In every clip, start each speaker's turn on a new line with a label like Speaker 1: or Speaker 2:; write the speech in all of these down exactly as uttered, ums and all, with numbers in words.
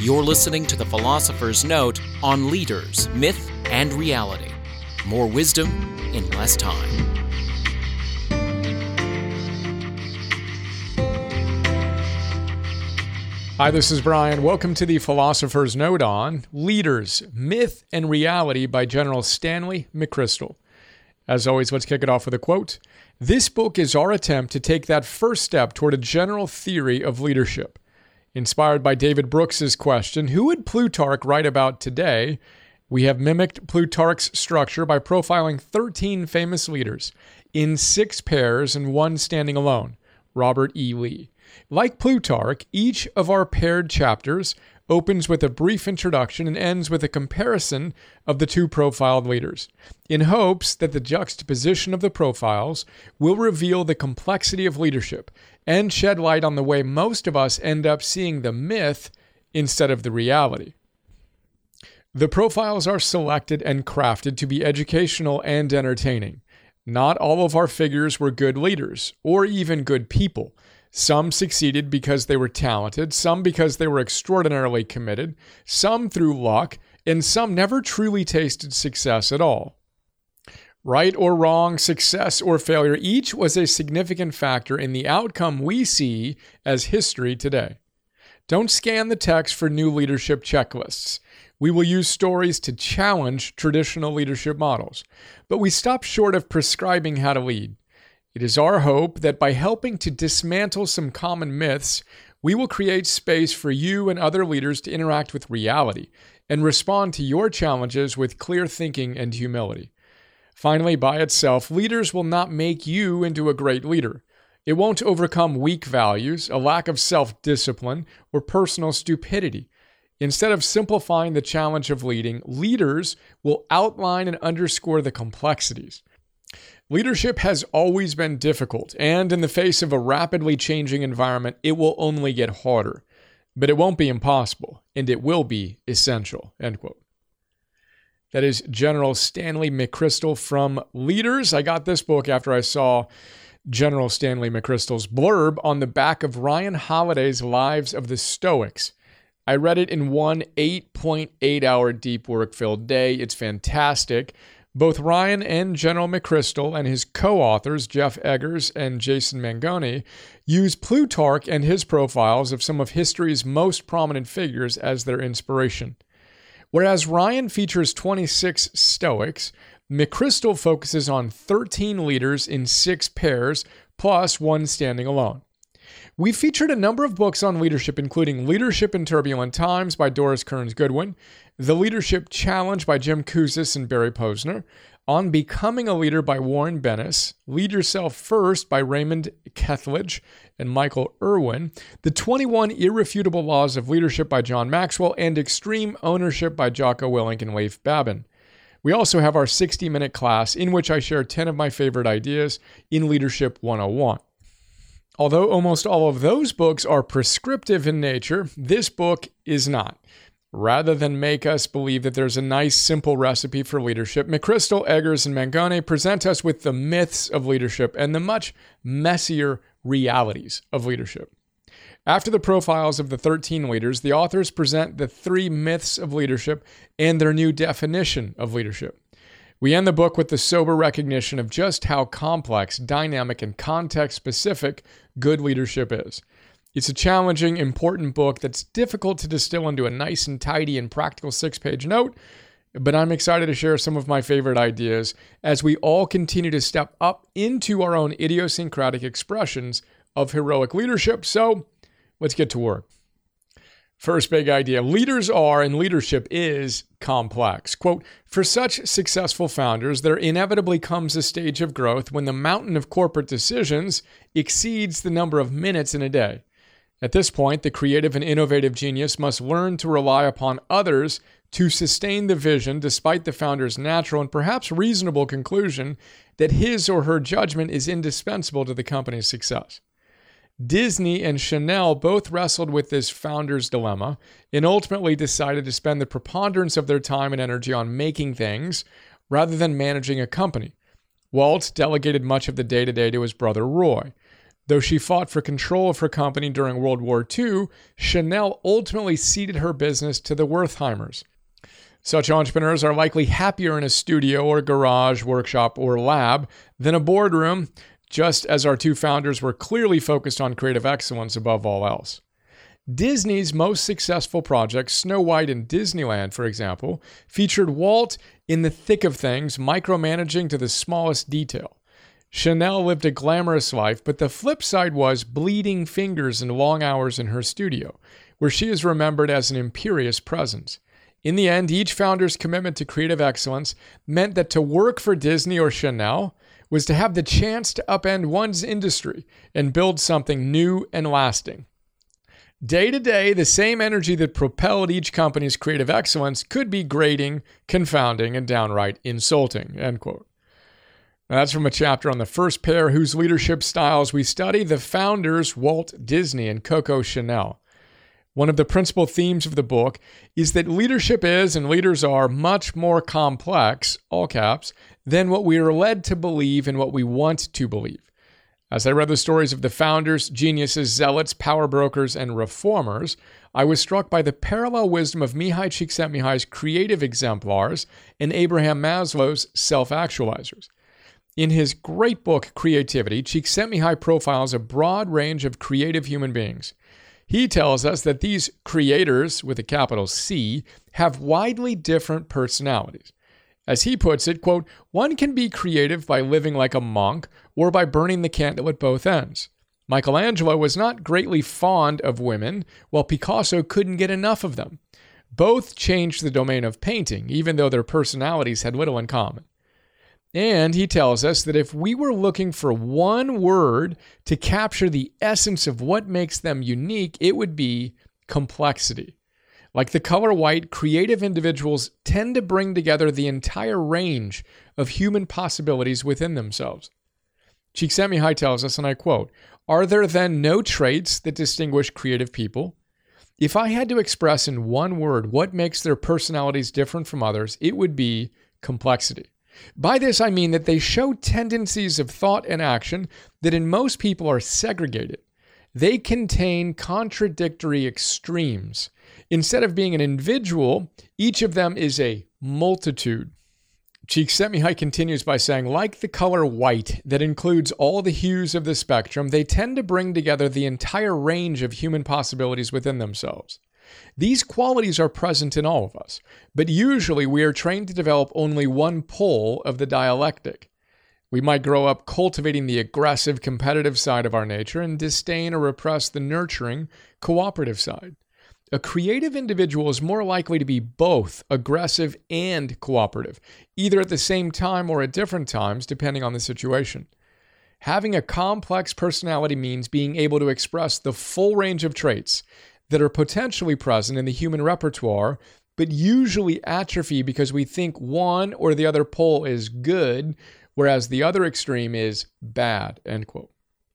Speaker 1: You're listening to The Philosopher's Note on leaders, myth, and reality. More wisdom in less time.
Speaker 2: Hi, this is Brian. Welcome to The Philosopher's Note on Leaders, Myth, and Reality by General Stanley McChrystal. As always, let's kick it off with a quote. This book is our attempt to take that first step toward a general theory of leadership. Inspired by David Brooks's question, who would Plutarch write about today? We have mimicked Plutarch's structure by profiling thirteen famous leaders in six pairs and one standing alone, Robert E. Lee. Like Plutarch, each of our paired chapters opens with a brief introduction and ends with a comparison of the two profiled leaders, in hopes that the juxtaposition of the profiles will reveal the complexity of leadership and shed light on the way most of us end up seeing the myth instead of the reality. The profiles are selected and crafted to be educational and entertaining. Not all of our figures were good leaders, or even good people. Some succeeded because they were talented, some because they were extraordinarily committed, some through luck, and some never truly tasted success at all. Right or wrong, success or failure, each was a significant factor in the outcome we see as history today. Don't scan the text for new leadership checklists. We will use stories to challenge traditional leadership models, but we stop short of prescribing how to lead. It is our hope that by helping to dismantle some common myths, we will create space for you and other leaders to interact with reality and respond to your challenges with clear thinking and humility. Finally, by itself, leaders will not make you into a great leader. It won't overcome weak values, a lack of self-discipline, or personal stupidity. Instead of simplifying the challenge of leading, leaders will outline and underscore the complexities. Leadership has always been difficult, and in the face of a rapidly changing environment, it will only get harder. But it won't be impossible, and it will be essential. End quote. That is General Stanley McChrystal from Leaders. I got this book after I saw General Stanley McChrystal's blurb on the back of Ryan Holiday's Lives of the Stoics. I read it in one eight point eight hour deep work-filled day. It's fantastic. Both Ryan and General McChrystal and his co-authors, Jeff Eggers and Jason Mangoni, use Plutarch and his profiles of some of history's most prominent figures as their inspiration. Whereas Ryan features twenty-six Stoics, McChrystal focuses on thirteen leaders in six pairs, plus one standing alone. We featured a number of books on leadership, including Leadership in Turbulent Times by Doris Kearns Goodwin, The Leadership Challenge by Jim Kouzes and Barry Posner, On Becoming a Leader by Warren Bennis, Lead Yourself First by Raymond Kethledge and Michael Irwin, The twenty-one Irrefutable Laws of Leadership by John Maxwell, and Extreme Ownership by Jocko Willink and Leif Babin. We also have our sixty-minute class in which I share ten of my favorite ideas in Leadership one oh one. Although almost all of those books are prescriptive in nature, this book is not. Rather than make us believe that there's a nice, simple recipe for leadership, McChrystal, Eggers, and Mangoni present us with the myths of leadership and the much messier realities of leadership. After the profiles of the thirteen leaders, the authors present the three myths of leadership and their new definition of leadership. We end the book with the sober recognition of just how complex, dynamic, and context-specific good leadership is. It's a challenging, important book that's difficult to distill into a nice and tidy and practical six-page note, but I'm excited to share some of my favorite ideas as we all continue to step up into our own idiosyncratic expressions of heroic leadership. So let's get to work. First big idea, leaders are and leadership is complex. Quote, for such successful founders, there inevitably comes a stage of growth when the mountain of corporate decisions exceeds the number of minutes in a day. At this point, the creative and innovative genius must learn to rely upon others to sustain the vision despite the founder's natural and perhaps reasonable conclusion that his or her judgment is indispensable to the company's success. Disney and Chanel both wrestled with this founder's dilemma and ultimately decided to spend the preponderance of their time and energy on making things rather than managing a company. Walt delegated much of the day-to-day to his brother Roy. Though she fought for control of her company during World War Two, Chanel ultimately ceded her business to the Wertheimers. Such entrepreneurs are likely happier in a studio or garage, workshop, or lab than a boardroom, just as our two founders were clearly focused on creative excellence above all else. Disney's most successful projects, Snow White and Disneyland, for example, featured Walt in the thick of things, micromanaging to the smallest detail. Chanel lived a glamorous life, but the flip side was bleeding fingers and long hours in her studio, where she is remembered as an imperious presence. In the end, each founder's commitment to creative excellence meant that to work for Disney or Chanel was to have the chance to upend one's industry and build something new and lasting. Day to day, the same energy that propelled each company's creative excellence could be grating, confounding, and downright insulting, end quote. Now, that's from a chapter on the first pair whose leadership styles we study, the founders Walt Disney and Coco Chanel. One of the principal themes of the book is that leadership is, and leaders are, much more complex, all caps, than what we are led to believe and what we want to believe. As I read the stories of the founders, geniuses, zealots, power brokers, and reformers, I was struck by the parallel wisdom of Mihai Csikszentmihalyi's creative exemplars and Abraham Maslow's self-actualizers. In his great book, Creativity, Csikszentmihalyi profiles a broad range of creative human beings. He tells us that these creators, with a capital C, have widely different personalities. As he puts it, quote, one can be creative by living like a monk or by burning the candle at both ends. Michelangelo was not greatly fond of women, while Picasso couldn't get enough of them. Both changed the domain of painting, even though their personalities had little in common. And he tells us that if we were looking for one word to capture the essence of what makes them unique, it would be complexity. Like the color white, creative individuals tend to bring together the entire range of human possibilities within themselves. Csikszentmihalyi tells us, and I quote, "Are there then no traits that distinguish creative people? If I had to express in one word what makes their personalities different from others, it would be complexity. By this, I mean that they show tendencies of thought and action that in most people are segregated. They contain contradictory extremes. Instead of being an individual, each of them is a multitude." Csikszentmihalyi continues by saying, like the color white that includes all the hues of the spectrum, they tend to bring together the entire range of human possibilities within themselves. These qualities are present in all of us, but usually we are trained to develop only one pole of the dialectic. We might grow up cultivating the aggressive, competitive side of our nature and disdain or repress the nurturing, cooperative side. A creative individual is more likely to be both aggressive and cooperative, either at the same time or at different times, depending on the situation. Having a complex personality means being able to express the full range of traits that are potentially present in the human repertoire, but usually atrophy because we think one or the other pole is good, whereas the other extreme is bad, end quote.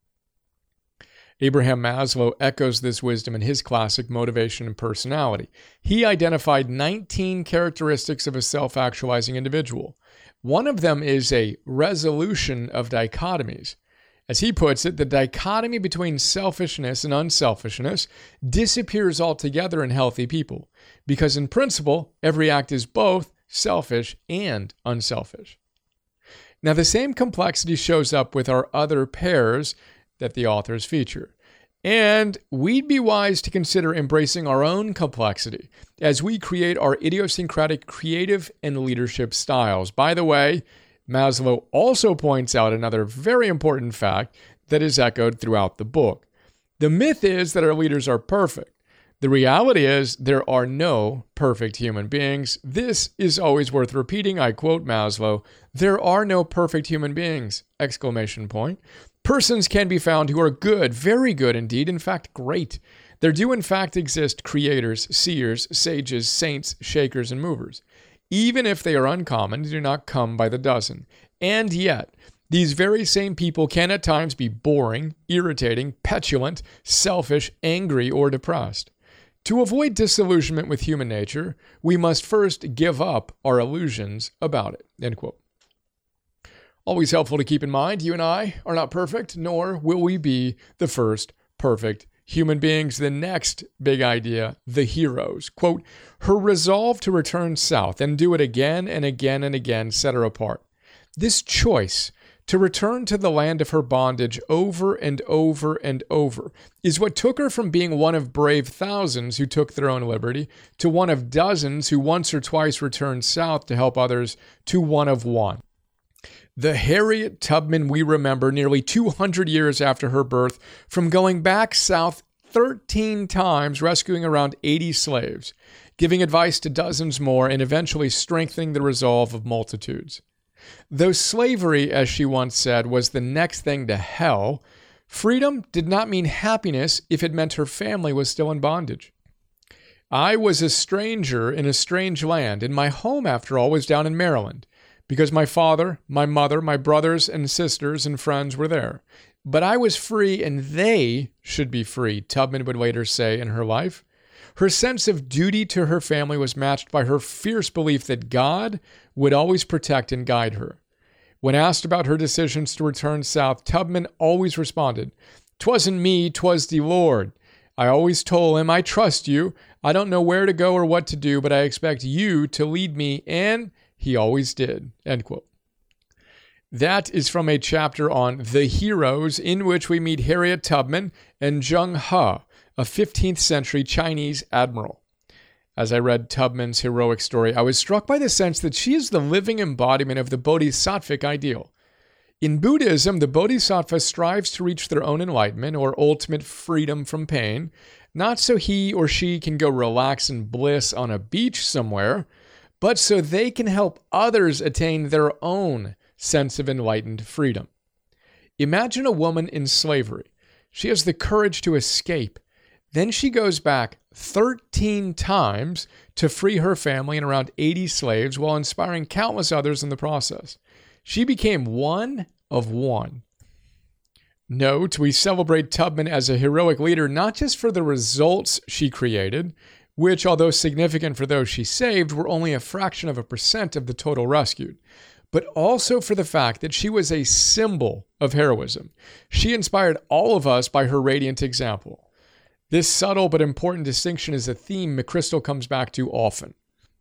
Speaker 2: Abraham Maslow echoes this wisdom in his classic Motivation and Personality. He identified nineteen characteristics of a self-actualizing individual. One of them is a resolution of dichotomies. As he puts it, the dichotomy between selfishness and unselfishness disappears altogether in healthy people, because in principle, every act is both selfish and unselfish. Now, the same complexity shows up with our other pairs that the authors feature. And we'd be wise to consider embracing our own complexity as we create our idiosyncratic creative and leadership styles. By the way, Maslow also points out another very important fact that is echoed throughout the book. The myth is that our leaders are perfect. The reality is there are no perfect human beings. This is always worth repeating. I quote Maslow, "There are no perfect human beings!" Exclamation point. Persons can be found who are good, very good indeed, in fact, great. There do in fact exist creators, seers, sages, saints, shakers, and movers. Even if they are uncommon, they do not come by the dozen. And yet, these very same people can at times be boring, irritating, petulant, selfish, angry, or depressed. To avoid disillusionment with human nature, we must first give up our illusions about it. End quote. Always helpful to keep in mind, you and I are not perfect, nor will we be the first perfect human beings. The next big idea, the heroes. Quote, her resolve to return south and do it again and again and again set her apart. This choice to return to the land of her bondage over and over and over is what took her from being one of brave thousands who took their own liberty to one of dozens who once or twice returned south to help others to one of one. The Harriet Tubman we remember nearly two hundred years after her birth from going back south thirteen times, rescuing around eighty slaves, giving advice to dozens more, and eventually strengthening the resolve of multitudes. Though slavery, as she once said, was the next thing to hell, freedom did not mean happiness if it meant her family was still in bondage. I was a stranger in a strange land, and my home, after all, was down in Maryland, because my father, my mother, my brothers and sisters and friends were there. But I was free, and they should be free, Tubman would later say in her life. Her sense of duty to her family was matched by her fierce belief that God would always protect and guide her. When asked about her decisions to return south, Tubman always responded, "'Twasn't me, 'twas the Lord. I always told him, I trust you. I don't know where to go or what to do, but I expect you to lead me, and he always did." End quote. That is from a chapter on The Heroes, in which we meet Harriet Tubman and Zheng He, a fifteenth century Chinese admiral. As I read Tubman's heroic story, I was struck by the sense that she is the living embodiment of the bodhisattvic ideal. In Buddhism, the bodhisattva strives to reach their own enlightenment or ultimate freedom from pain, not so he or she can go relax in bliss on a beach somewhere, but so they can help others attain their own sense of enlightened freedom. Imagine a woman in slavery. She has the courage to escape. Then she goes back thirteen times to free her family and around eighty slaves while inspiring countless others in the process. She became one of one. Note, we celebrate Tubman as a heroic leader not just for the results she created, which, although significant for those she saved, were only a fraction of a percent of the total rescued, but also for the fact that she was a symbol of heroism. She inspired all of us by her radiant example. This subtle but important distinction is a theme McChrystal comes back to often.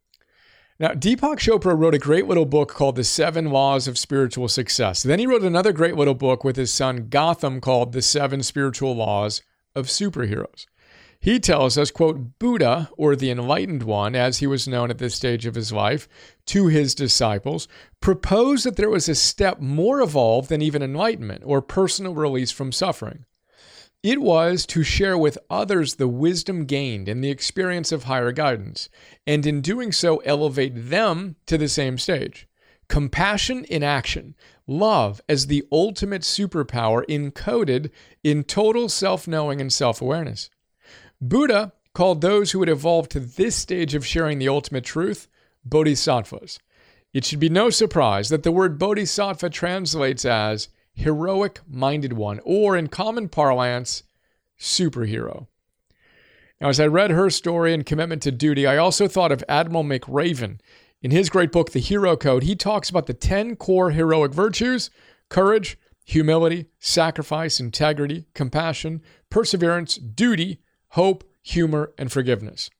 Speaker 2: Now, Deepak Chopra wrote a great little book called The Seven Laws of Spiritual Success. Then he wrote another great little book with his son Gotham called The Seven Spiritual Laws of Superheroes. He tells us, quote, Buddha, or the Enlightened One, as he was known at this stage of his life, to his disciples, proposed that there was a step more evolved than even enlightenment or personal release from suffering. It was to share with others the wisdom gained and the experience of higher guidance, and in doing so elevate them to the same stage. Compassion in action, love as the ultimate superpower encoded in total self-knowing and self-awareness. Buddha called those who had evolved to this stage of sharing the ultimate truth bodhisattvas. It should be no surprise that the word bodhisattva translates as heroic-minded one, or in common parlance, superhero. Now, as I read her story and commitment to duty, I also thought of Admiral McRaven. In his great book, The Hero Code, he talks about the ten core heroic virtues: courage, humility, sacrifice, integrity, compassion, perseverance, duty, hope, humor, and forgiveness.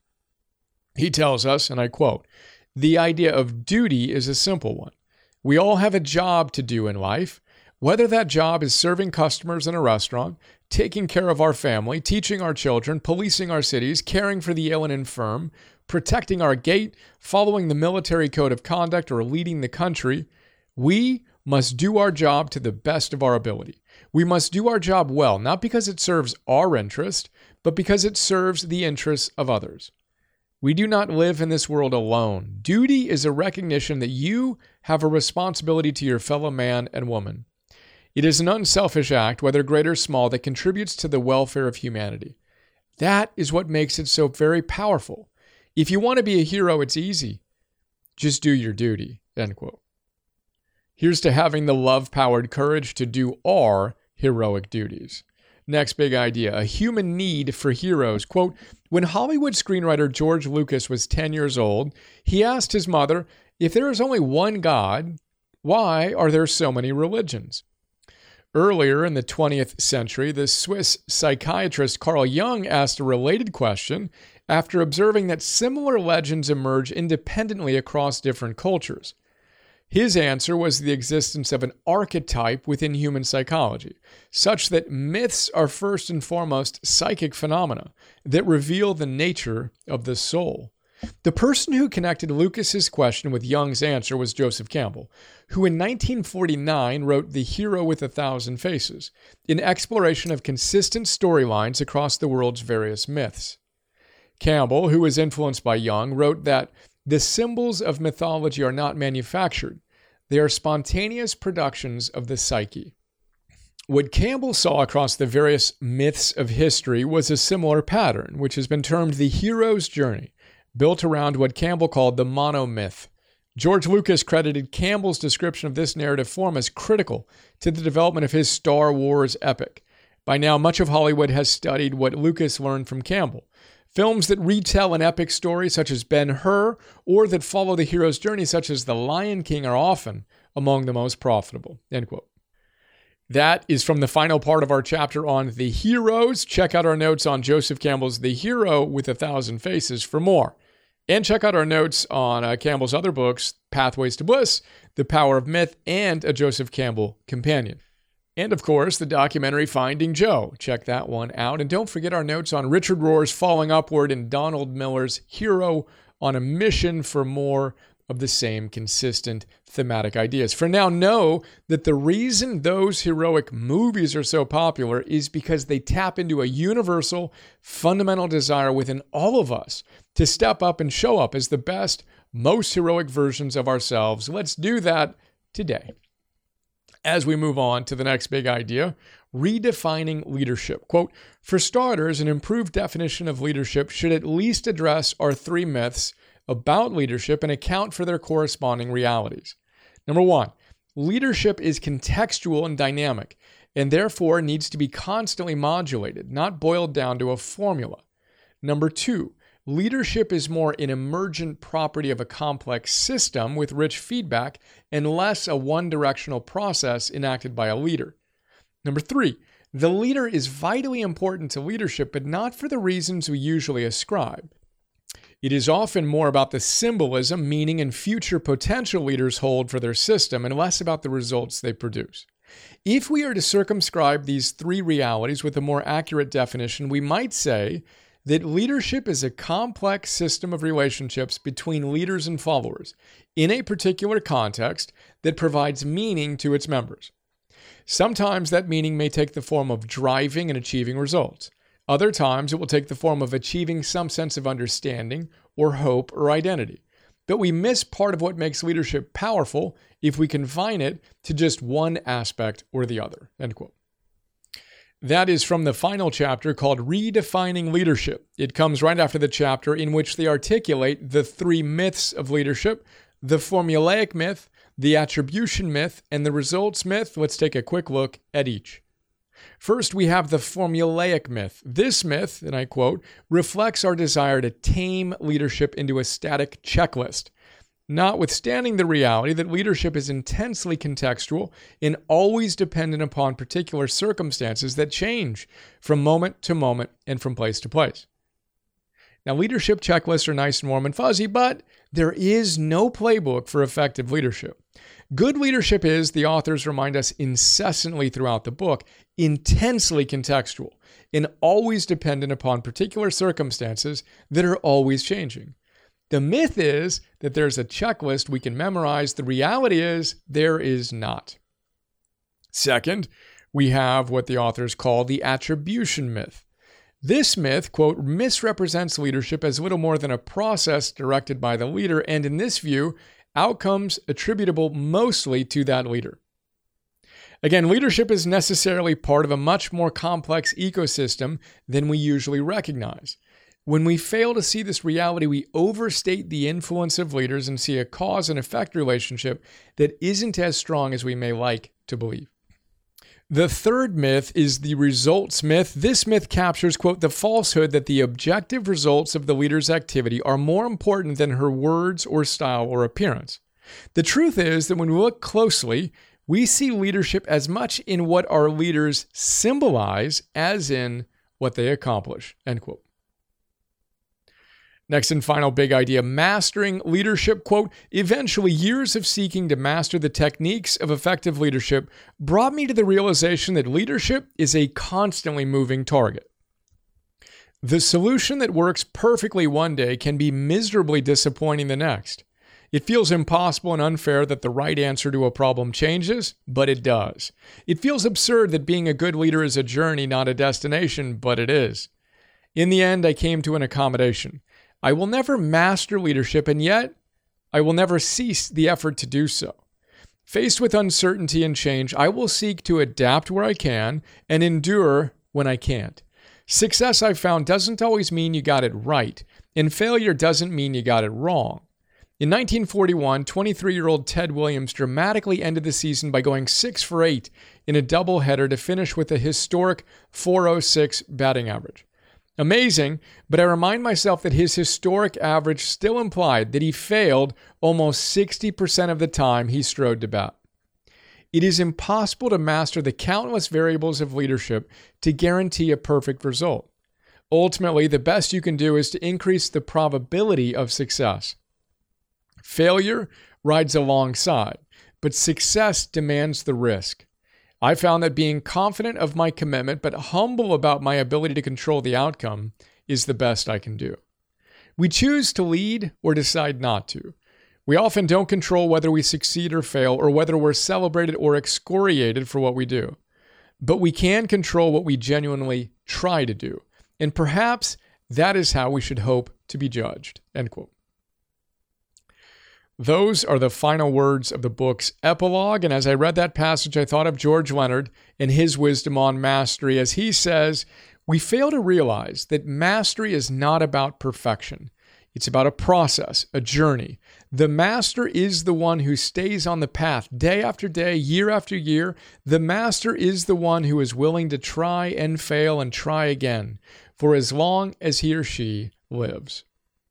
Speaker 2: He tells us, and I quote, "The idea of duty is a simple one. We all have a job to do in life. Whether that job is serving customers in a restaurant, taking care of our family, teaching our children, policing our cities, caring for the ill and infirm, protecting our gate, following the military code of conduct, or leading the country, we must do our job to the best of our ability. We must do our job well, not because it serves our interest, but because it serves the interests of others. We do not live in this world alone. Duty is a recognition that you have a responsibility to your fellow man and woman. It is an unselfish act, whether great or small, that contributes to the welfare of humanity. That is what makes it so very powerful. If you want to be a hero, it's easy. Just do your duty." End quote. Here's to having the love-powered courage to do our heroic duties. Next big idea, a human need for heroes. Quote, when Hollywood screenwriter George Lucas was ten years old, he asked his mother, if there is only one God, Why are there so many religions? Earlier in the twentieth century, the Swiss psychiatrist Carl Jung asked a related question after observing that similar legends emerge independently across different cultures. His answer was the existence of an archetype within human psychology, such that myths are first and foremost psychic phenomena that reveal the nature of the soul. The person who connected Lucas's question with Jung's answer was Joseph Campbell, who in nineteen forty-nine wrote The Hero with a Thousand Faces, an exploration of consistent storylines across the world's various myths. Campbell, who was influenced by Jung, wrote that the symbols of mythology are not manufactured. They are spontaneous productions of the psyche. What Campbell saw across the various myths of history was a similar pattern, which has been termed the hero's journey, built around what Campbell called the monomyth. George Lucas credited Campbell's description of this narrative form as critical to the development of his Star Wars epic. By now, much of Hollywood has studied what Lucas learned from Campbell. Films that retell an epic story, such as Ben-Hur, or that follow the hero's journey, such as The Lion King, are often among the most profitable. End quote. That is from the final part of our chapter on the heroes. Check out our notes on Joseph Campbell's The Hero with a Thousand Faces for more. And check out our notes on uh, Campbell's other books, Pathways to Bliss, The Power of Myth, and a Joseph Campbell companion. And of course, the documentary Finding Joe. Check that one out. And don't forget our notes on Richard Rohr's Falling Upward and Donald Miller's Hero on a Mission for more of the same consistent thematic ideas. For now, know that the reason those heroic movies are so popular is because they tap into a universal, fundamental desire within all of us to step up and show up as the best, most heroic versions of ourselves. Let's do that today. As we move on to the next big idea, redefining leadership. Quote, for starters, an improved definition of leadership should at least address our three myths about leadership and account for their corresponding realities. Number one, leadership is contextual and dynamic, and therefore needs to be constantly modulated, not boiled down to a formula. Number two, leadership is more an emergent property of a complex system with rich feedback and less a one-directional process enacted by a leader. Number three, the leader is vitally important to leadership, but not for the reasons we usually ascribe. It is often more about the symbolism, meaning, and future potential leaders hold for their system, and less about the results they produce. If we are to circumscribe these three realities with a more accurate definition, we might say that leadership is a complex system of relationships between leaders and followers in a particular context that provides meaning to its members. Sometimes that meaning may take the form of driving and achieving results. Other times, it will take the form of achieving some sense of understanding or hope or identity. But we miss part of what makes leadership powerful if we confine it to just one aspect or the other. End quote. That is from the final chapter called Redefining Leadership. It comes right after the chapter in which they articulate the three myths of leadership, the formulaic myth, the attribution myth, and the results myth. Let's take a quick look at each. First, we have the formulaic myth. This myth, and I quote, reflects our desire to tame leadership into a static checklist, notwithstanding the reality that leadership is intensely contextual and always dependent upon particular circumstances that change from moment to moment and from place to place. Now, leadership checklists are nice and warm and fuzzy, but there is no playbook for effective leadership. Good leadership is, the authors remind us incessantly throughout the book, intensely contextual and always dependent upon particular circumstances that are always changing. The myth is that there's a checklist we can memorize. The reality is there is not. Second, we have what the authors call the attribution myth. This myth, quote, misrepresents leadership as little more than a process directed by the leader, and in this view, outcomes attributable mostly to that leader. Again, leadership is necessarily part of a much more complex ecosystem than we usually recognize. When we fail to see this reality, we overstate the influence of leaders and see a cause and effect relationship that isn't as strong as we may like to believe. The third myth is the results myth. This myth captures, quote, the falsehood that the objective results of the leader's activity are more important than her words or style or appearance. The truth is that when we look closely, we see leadership as much in what our leaders symbolize as in what they accomplish. End quote. Next and final big idea, mastering leadership. Quote, eventually, years of seeking to master the techniques of effective leadership brought me to the realization that leadership is a constantly moving target. The solution that works perfectly one day can be miserably disappointing the next. It feels impossible and unfair that the right answer to a problem changes, but it does. It feels absurd that being a good leader is a journey, not a destination, but it is. In the end, I came to an accommodation. I will never master leadership, and yet I will never cease the effort to do so. Faced with uncertainty and change, I will seek to adapt where I can and endure when I can't. Success, I've found, doesn't always mean you got it right, and failure doesn't mean you got it wrong. In nineteen forty-one, twenty-three-year-old Ted Williams dramatically ended the season by going six for eight in a doubleheader to finish with a historic four oh six batting average. Amazing, but I remind myself that his historic average still implied that he failed almost sixty percent of the time he strode to bat. It is impossible to master the countless variables of leadership to guarantee a perfect result. Ultimately, the best you can do is to increase the probability of success. Failure rides alongside, but success demands the risk. I found that being confident of my commitment but humble about my ability to control the outcome is the best I can do. We choose to lead or decide not to. We often don't control whether we succeed or fail or whether we're celebrated or excoriated for what we do. But we can control what we genuinely try to do. And perhaps that is how we should hope to be judged. End quote. Those are the final words of the book's epilogue. And as I read that passage, I thought of George Leonard and his wisdom on mastery. As he says, we fail to realize that mastery is not about perfection. It's about a process, a journey. The master is the one who stays on the path day after day, year after year. The master is the one who is willing to try and fail and try again for as long as he or she lives.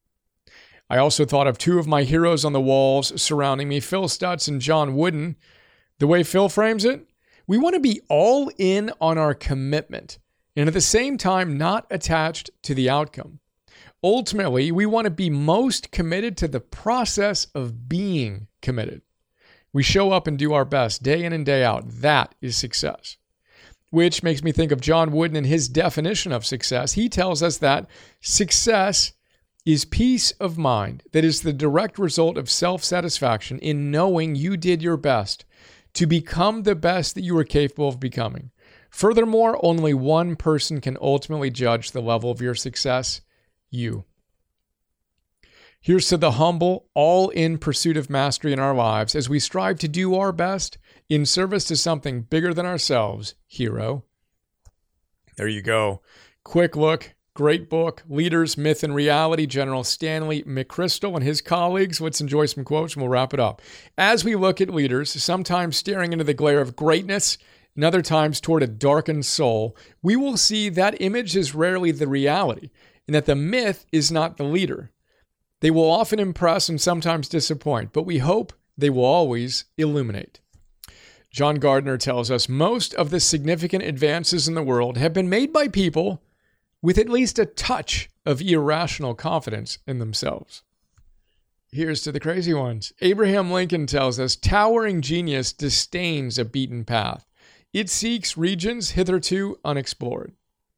Speaker 2: I also thought of two of my heroes on the walls surrounding me, Phil Stutz and John Wooden. The way Phil frames it, we want to be all in on our commitment and at the same time not attached to the outcome. Ultimately, we want to be most committed to the process of being committed. We show up and do our best day in and day out. That is success. Which makes me think of John Wooden and his definition of success. He tells us that success is peace of mind that is the direct result of self-satisfaction in knowing you did your best to become the best that you are capable of becoming. Furthermore, only one person can ultimately judge the level of your success: you. Here's to the humble, all in pursuit of mastery in our lives as we strive to do our best in service to something bigger than ourselves, hero. There you go. Quick look. Great book, Leaders, Myth, and Reality, General Stanley McChrystal and his colleagues. Let's enjoy some quotes and we'll wrap it up. As we look at leaders, sometimes staring into the glare of greatness and other times toward a darkened soul, we will see that image is rarely the reality and that the myth is not the leader. They will often impress and sometimes disappoint, but we hope they will always illuminate. John Gardner tells us most of the significant advances in the world have been made by people with at least a touch of irrational confidence in themselves. Here's to the crazy ones. Abraham Lincoln tells us, towering genius disdains a beaten path. It seeks regions hitherto unexplored.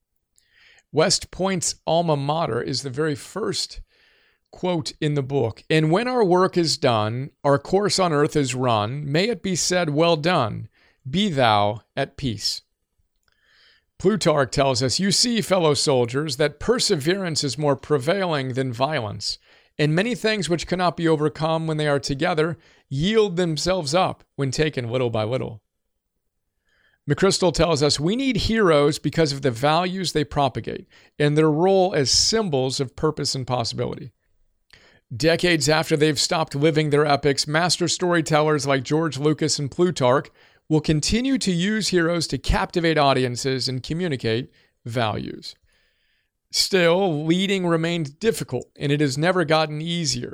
Speaker 2: West Point's alma mater is the very first quote in the book. And when our work is done, our course on earth is run, may it be said, well done, be thou at peace. Plutarch tells us, you see, fellow soldiers, that perseverance is more prevailing than violence, and many things which cannot be overcome when they are together yield themselves up when taken little by little. McChrystal tells us, we need heroes because of the values they propagate and their role as symbols of purpose and possibility. Decades after they've stopped living their epics, master storytellers like George Lucas and Plutarch will continue to use heroes to captivate audiences and communicate values. Still, leading remains difficult, and it has never gotten easier.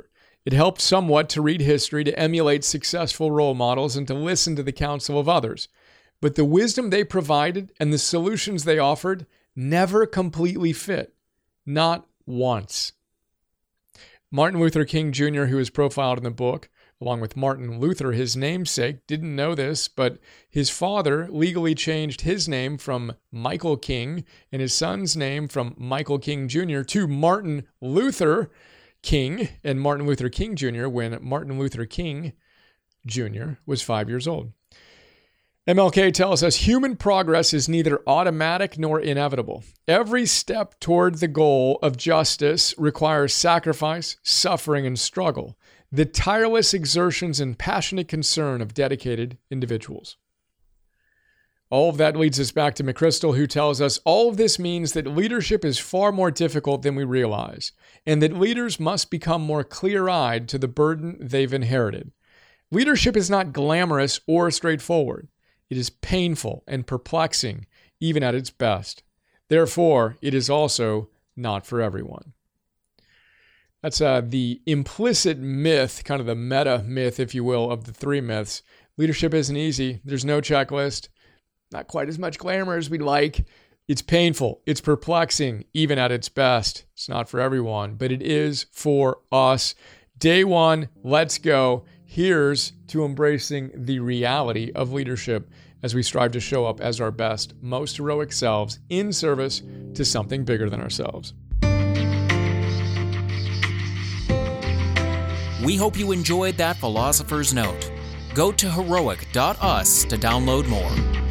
Speaker 2: It helped somewhat to read history, to emulate successful role models, and to listen to the counsel of others. But the wisdom they provided and the solutions they offered never completely fit. Not once. Martin Luther King Junior, who is profiled in the book, along with Martin Luther, his namesake, didn't know this, but his father legally changed his name from Michael King and his son's name from Michael King Junior to Martin Luther King and Martin Luther King Junior when Martin Luther King Junior was five years old. M L K tells us human progress is neither automatic nor inevitable. Every step toward the goal of justice requires sacrifice, suffering, and struggle, the tireless exertions and passionate concern of dedicated individuals. All of that leads us back to McChrystal, who tells us all of this means that leadership is far more difficult than we realize, and that leaders must become more clear-eyed to the burden they've inherited. Leadership is not glamorous or straightforward. It is painful and perplexing, even at its best. Therefore, it is also not for everyone. That's uh, the implicit myth, kind of the meta myth, if you will, of the three myths. Leadership isn't easy. There's no checklist. Not quite as much glamour as we'd like. It's painful. It's perplexing, even at its best. It's not for everyone, but it is for us. Day one, let's go. Here's to embracing the reality of leadership as we strive to show up as our best, most heroic selves in service to something bigger than ourselves.
Speaker 1: We hope you enjoyed that Philosopher's Note. Go to heroic dot us to download more.